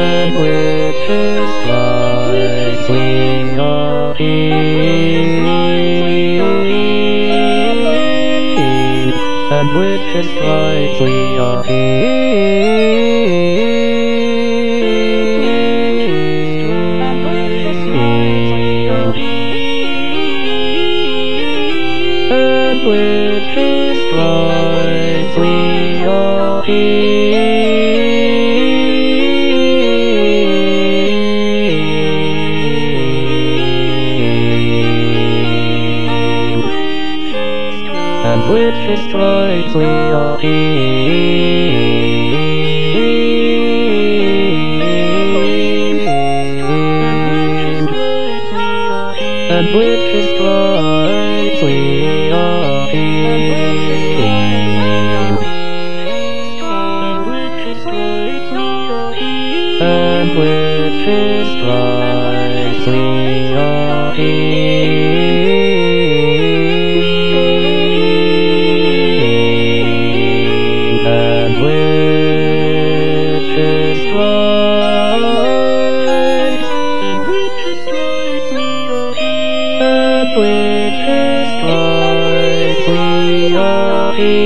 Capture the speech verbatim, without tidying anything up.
and witches strike, we are here. And witches strike, we are here. And witches strike, we are here. And witches strike, we are here. And witches strike, we are here. And witches strike, we are here. And witches strike, and witches strike, we are here.